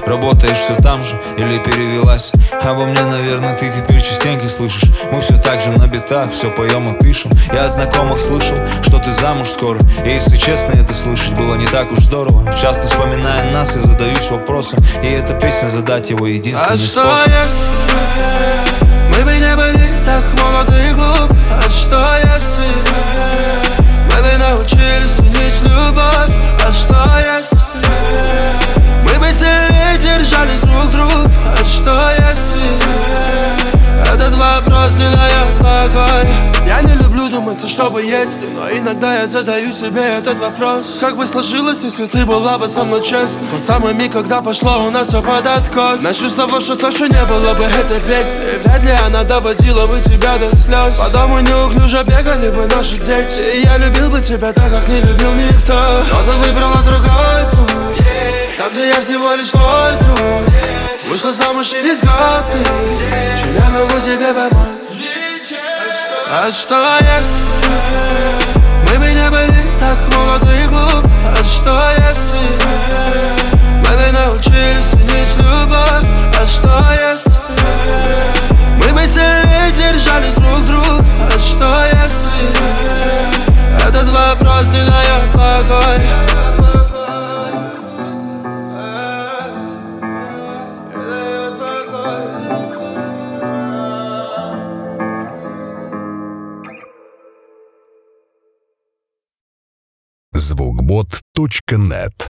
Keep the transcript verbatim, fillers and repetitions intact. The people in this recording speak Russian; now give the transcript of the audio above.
Работаешь все там же или перевелась? Обо мне, наверное, ты теперь частенько слышишь. Мы все так же на битах, все поем и пишем. Я от знакомых слышал, что ты замуж скоро. И если честно, это слышать было не так уж здорово. Часто вспоминая нас, я задаюсь вопросом, и эта песня задать его единственный способ. А что если мы бы не были так молоды и глупы? А что если мы бы научились ценить любовь? А что если мы бы сильнее держались друг друга? А что если этот вопрос не дает покоя? Я не люблю думать, что бы если, но иногда я задаю себе этот вопрос: как бы сложилось, если ты была бы со мной честна? Тот самый миг, когда пошло у нас все под откос. Начну с того, что точно не было бы этой песни, и вряд ли она доводила бы тебя до слез. По дому неуклюже бегали бы наши дети, и я любил бы тебя так, как не любил никто. Но ты выбрала другой путь, там, где я всего лишь твой друг. Вышла замуж через год ты, чем я могу тебе помочь? А что если мы бы не были так молоды и глупы? А что если мы бы научились ценить любовь? А что если мы бы сильнее держались друг друга? А что если этот вопрос не дает покоя? звукбот точка нет